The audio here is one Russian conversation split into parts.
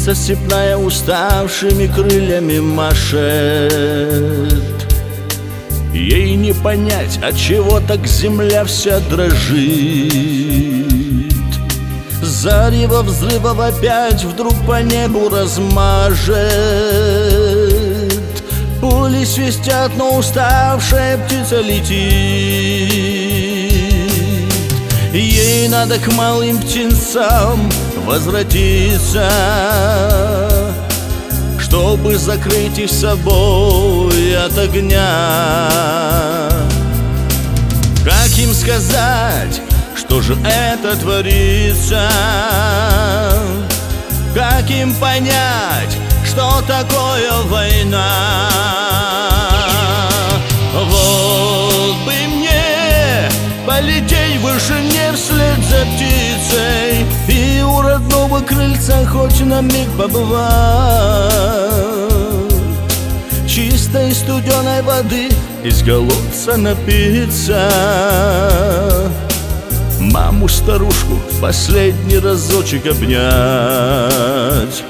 Птица степная уставшими крыльями машет. Ей не понять, от чего так земля вся дрожит. Зарево взрывов опять вдруг по небу размажет. Пули свистят, но уставшая птица летит. Ей надо к малым птенцам возвратиться, чтобы закрыть их собой от огня. Как им сказать, что же это творится? Как им понять, что такое война? Вот бы мне полететь в вышине вслед за птицей и у родного крыльца хоть на миг побывать. Чистой студеной воды из колодца напиться, маму-старушку в последний разочек обнять.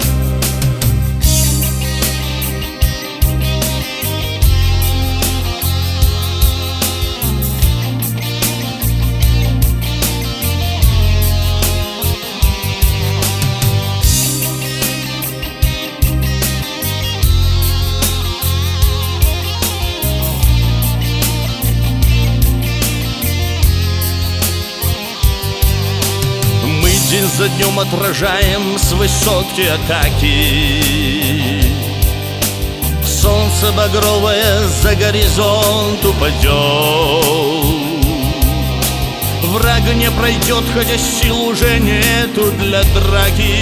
День за днем отражаем с высотки атаки. Солнце багровое за горизонт упадет. Враг не пройдет, хотя сил уже нету для драки.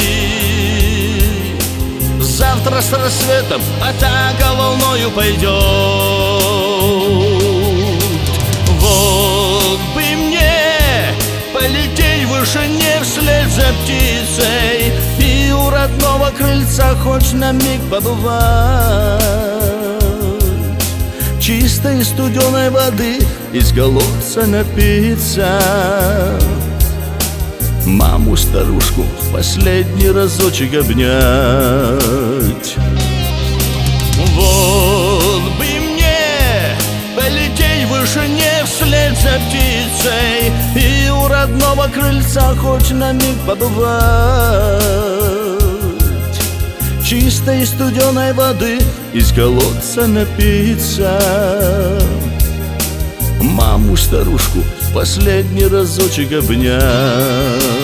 Завтра с рассветом атака волною пойдет. Вот бы мне полететь в вышине вслед за птицей и у родного крыльца хоть на миг побывать. Чистой студеной воды из колодца напиться, маму-старушку в последний разочек обнять. Вот бы мне полететь в вышине вслед за птицей и у родного крыльца хоть на миг побывать. Чистой студеной воды из колодца напиться, маму-старушку в последний разочек обнять.